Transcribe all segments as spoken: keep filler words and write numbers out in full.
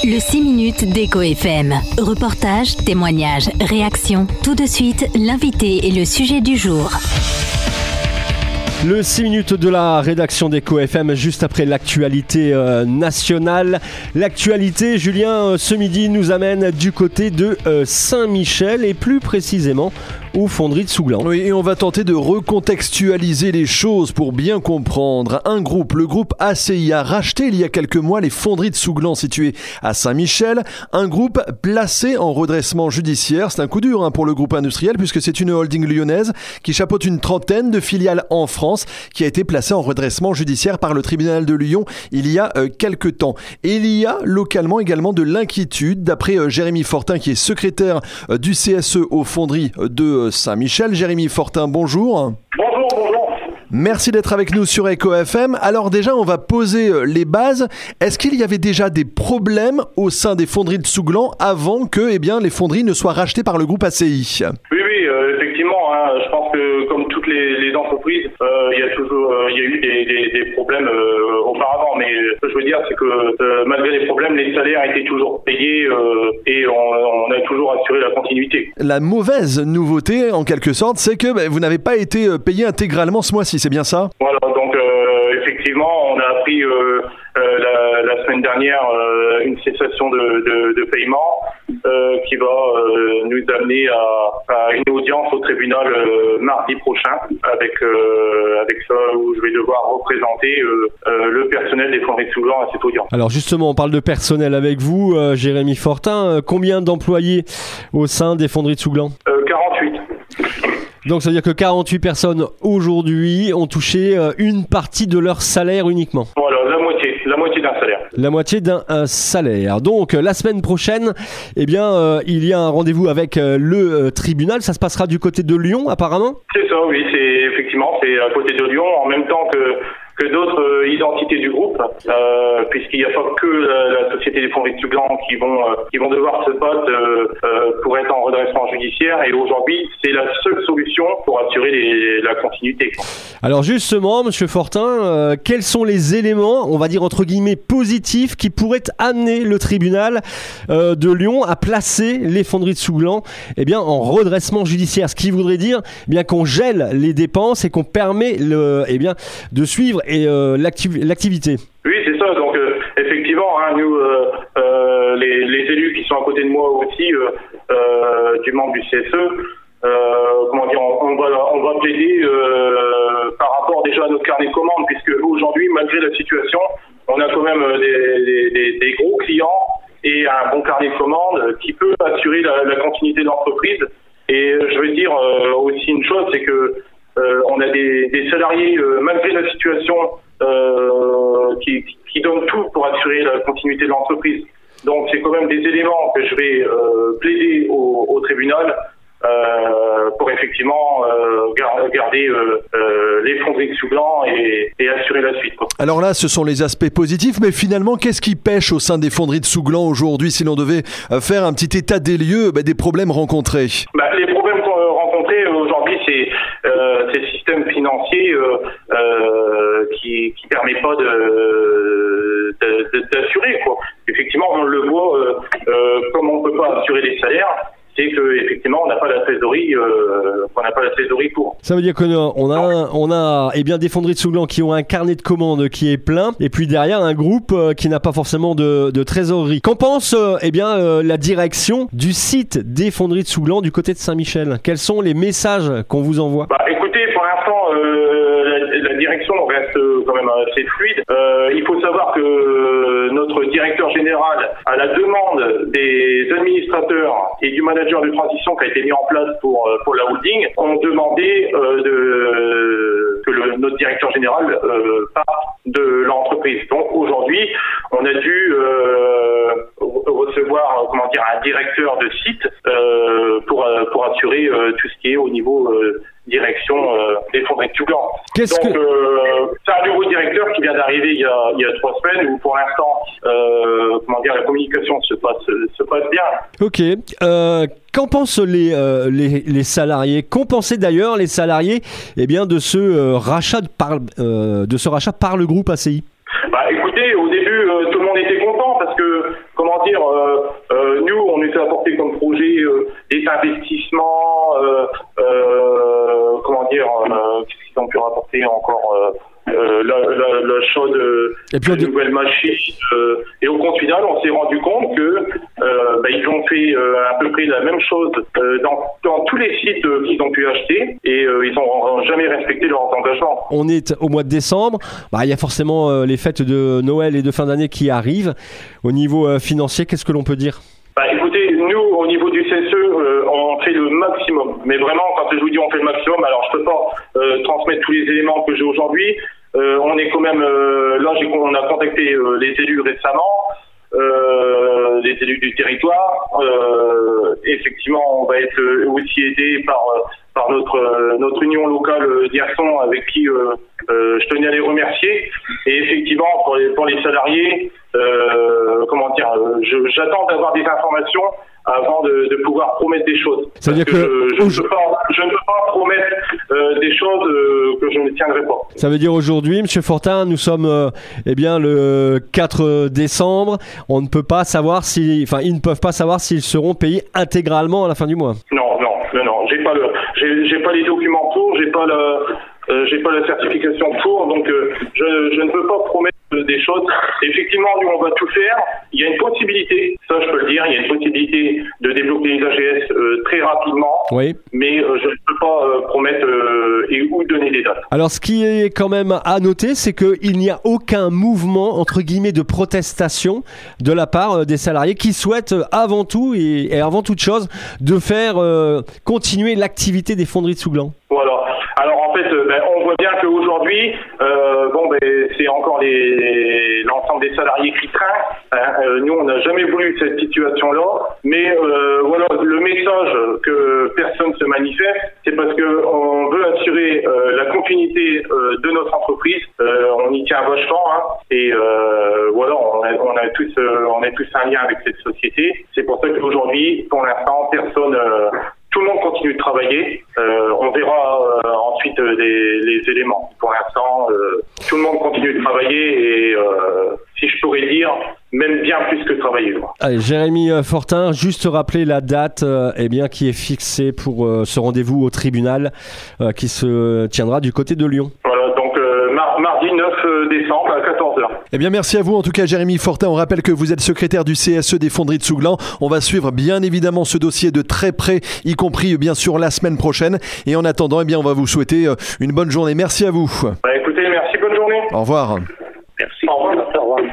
Le six minutes d'Eco F M. Reportage, témoignages, réactions. Tout de suite, l'invité et le sujet du jour. Le six minutes de la rédaction d'Eco F M, juste après l'actualité euh, nationale. L'actualité, Julien, euh, ce midi nous amène du côté de euh, Saint-Michel et plus précisément aux fonderies de Souglan. Oui, et on va tenter de recontextualiser les choses pour bien comprendre. Un groupe, le groupe A C I, a racheté il y a quelques mois les fonderies de Souglan situées à Saint-Michel. Un groupe placé en redressement judiciaire. C'est un coup dur hein, pour le groupe industriel puisque c'est une holding lyonnaise qui chapeaute une trentaine de filiales en France, qui a été placée en redressement judiciaire par le tribunal de Lyon il y a euh, quelques temps. Et il y a localement également de l'inquiétude, d'après euh, Jérémy Fortin, qui est secrétaire euh, du C S E aux fonderies de euh, Saint-Michel. Jérémy Fortin, bonjour. Bonjour, bonjour. Merci d'être avec nous sur Eco F M. Alors déjà, on va poser euh, les bases. Est-ce qu'il y avait déjà des problèmes au sein des fonderies de Souglan avant que eh bien, les fonderies ne soient rachetées par le groupe A C I ? Oui, oui, euh, effectivement. Hein, je pense que comme toutes les, les entreprises, euh, il y a toujours, euh, il y a eu des, des, des problèmes euh, auparavant. Mais ce que je veux dire, c'est que euh, malgré les problèmes, les salaires étaient toujours payés euh, et on, on a toujours assuré la continuité. La mauvaise nouveauté, en quelque sorte, c'est que bah, vous n'avez pas été payé intégralement ce mois-ci, c'est bien ça ? Voilà, donc euh, effectivement, on a appris euh, euh, la, la semaine dernière euh, une cessation de, de, de paiement euh, qui va euh, nous amener à, à une audience au tribunal euh, mardi prochain avec euh, avec ça où je vais devoir représenter euh, euh, le personnel des fonderies de Souglan à cette audience. Alors justement, on parle de personnel avec vous, euh, Jérémy Fortin. Euh, combien d'employés au sein des fonderies de Souglan ? euh, quarante-huit. Donc ça veut dire que quarante-huit personnes aujourd'hui ont touché euh, une partie de leur salaire uniquement. Voilà, la moitié, la moitié d'un salaire. La moitié d'un un salaire. Donc la semaine prochaine, eh bien, euh, il y a un rendez-vous avec euh, le euh, tribunal. Ça se passera du côté de Lyon, apparemment ? C'est ça, oui, c'est effectivement, c'est à côté de Lyon, en même temps que que d'autres euh, identités du groupe, euh, puisqu'il n'y a pas que la, la société des fonderies de Souglan qui vont euh, qui vont devoir se battre euh, euh, pour être en redressement judiciaire. Et aujourd'hui, c'est la seule solution pour assurer les, la continuité. Alors justement, Monsieur Fortin, euh, quels sont les éléments, on va dire entre guillemets positifs, qui pourraient amener le tribunal euh, de Lyon à placer les fonderies de Souglan, eh bien, en redressement judiciaire, ce qui voudrait dire eh bien qu'on gèle les dépenses et qu'on permet le, eh bien, de suivre et euh, l'activ- l'activité. Oui, c'est ça. Donc euh, effectivement, hein, nous, euh, euh, les, les élus qui sont à côté de moi aussi, euh, euh, du membre du C S E, euh, comment dire, on, on va on va plaider euh, par rapport déjà à notre carnet de commandes, puisque aujourd'hui, malgré la situation, on a quand même des, des, des, des gros clients et un bon carnet de commandes qui peut assurer la, la continuité de l'entreprise. Et je veux dire euh, aussi une chose, c'est que Euh, on a des, des salariés, euh, malgré la situation, euh, qui, qui donnent tout pour assurer la continuité de l'entreprise. Donc c'est quand même des éléments que je vais euh, plaider au, au tribunal euh, pour effectivement euh, garder euh, euh, les fonderies de Souglan et, et assurer la suite, quoi. Alors là, ce sont les aspects positifs, mais finalement, qu'est-ce qui pêche au sein des fonderies de Souglan aujourd'hui, si l'on devait faire un petit état des lieux bah, des problèmes rencontrés ? Bah, les problèmes rencontrés aujourd'hui, c'est euh, c'est le système financier euh, euh, qui qui permet pas de, de, de d'assurer, quoi. Effectivement, on le voit, euh, euh, comme on peut pas assurer les salaires, c'est que effectivement on n'a pas la trésorerie, euh, on n'a pas la trésorerie pour. Ça veut dire qu'on a, on a, on a eh bien, des fonderies de Souglan qui ont un carnet de commandes qui est plein, et puis derrière un groupe euh, qui n'a pas forcément de, de trésorerie. Qu'en pense euh, eh bien, euh, la direction du site des fonderies de Souglan du côté de Saint-Michel ? Quels sont les messages qu'on vous envoie ? Bah, écoutez, pour l'instant, euh, la, la direction reste quand même assez fluide. Euh, il faut savoir que notre directeur général, à la demande des administrateurs et du manager de transition qui a été mis en place pour pour la holding, ont demandé euh, de, que le, notre directeur général euh, parte de l'entreprise. Donc aujourd'hui, on a dû euh, recevoir comment dire un directeur de site euh, pour pour assurer euh, tout ce qui est au niveau euh, direction euh, des fonderies de Souglan. Qu'est-ce Donc que... euh, c'est un nouveau directeur qui vient d'arriver il y a il y a trois semaines où pour l'instant euh, comment dire la communication se passe se passe bien. Ok. Euh, qu'en pensent les, euh, les les salariés ? Qu'ont pensé d'ailleurs les salariés eh bien de ce euh, rachat de par euh, de ce rachat par le groupe A C I ? Bah écoutez, au début euh, tout le monde était content parce que comment dire des investissements, euh, euh, comment dire, euh, qu'est-ce qu'ils ont pu rapporter encore euh, Euh, la, la, l'achat de, et puis, de nouvelles machines euh, et au compte final on s'est rendu compte que euh, bah, ils ont fait euh, à peu près la même chose euh, dans, dans tous les sites euh, qu'ils ont pu acheter et euh, ils n'ont jamais respecté leurs engagements. On est au mois de décembre, bah, il y a forcément euh, les fêtes de Noël et de fin d'année qui arrivent. Au niveau euh, financier, qu'est-ce que l'on peut dire? Bah, écoutez, nous, au niveau du C S E, euh, on fait le maximum. Mais vraiment, quand je vous dis on fait le maximum, alors je peux pas euh, transmettre tous les éléments que j'ai aujourd'hui. Euh, on est quand même, euh, là, j'ai, on a contacté euh, les élus récemment, euh, les élus du territoire. Euh, effectivement, on va être aussi aidé par par notre notre union locale d'Hierson, avec qui euh, euh, je tenais à les remercier. Et effectivement, pour les pour les salariés, euh, comment dire, je, j'attends d'avoir des informations avant de, de pouvoir promettre des choses. C'est-à-dire Parce que, que je, je, ne peux pas, je ne peux pas promettre euh, des choses euh, que je ne tiendrai pas. Ça veut dire aujourd'hui, Monsieur Fortin, nous sommes euh, eh bien le quatre décembre. On ne peut pas savoir si, enfin, ils ne peuvent pas savoir s'ils seront payés intégralement à la fin du mois. Non, non, non, non. J'ai pas le, j'ai, j'ai pas les documents pour, j'ai pas la, euh, j'ai pas la certification pour, donc euh, je, je ne peux pas promettre des choses. Effectivement, nous, on va tout faire. Il y a une possibilité, ça je peux le dire, il y a une possibilité de développer les A G S euh, très rapidement, oui. mais euh, je ne peux pas euh, promettre euh, et ou donner des dates. Alors, ce qui est quand même à noter, c'est qu'il n'y a aucun mouvement, entre guillemets, de protestation de la part euh, des salariés qui souhaitent avant tout et, et avant toute chose de faire euh, continuer l'activité des fonderies de Souglan. Voilà. Alors en fait, euh, ben, on voit bien qu'aujourd'hui, euh, bon, ben, c'est encore les, l'ensemble des salariés qui trinquent. Hein. Euh, nous, on n'a jamais voulu cette situation-là, mais euh, voilà, le message que personne se manifeste, c'est parce que on veut assurer euh, la continuité euh, de notre entreprise. Euh, on y tient vachement, hein, et euh, voilà, on a, on a tous, euh, on a tous un lien avec cette société. C'est pour ça qu'aujourd'hui, pour l'instant, personne. Euh, Tout le monde continue de travailler. Euh, on verra euh, ensuite euh, les, les éléments. Pour l'instant, euh, tout le monde continue de travailler et, euh, si je pourrais dire, même bien plus que travailler. Allez, Jérémy Fortin, juste rappeler la date euh, eh bien, qui est fixée pour euh, ce rendez-vous au tribunal euh, qui se tiendra du côté de Lyon. Voilà, donc euh, mar- mardi neuf décembre à quatorze heures. Eh bien, merci à vous en tout cas, Jérémy Fortin. On rappelle que vous êtes secrétaire du C S E des Fonderies de Souglan. On va suivre bien évidemment ce dossier de très près, y compris bien sûr la semaine prochaine. Et en attendant, eh bien, on va vous souhaiter une bonne journée. Merci à vous. Bah, écoutez, merci, bonne journée. Au revoir. Merci. Au revoir. Au revoir.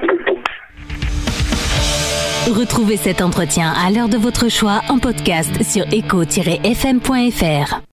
Retrouvez cet entretien à l'heure de votre choix en podcast sur éco tiret f m point f r.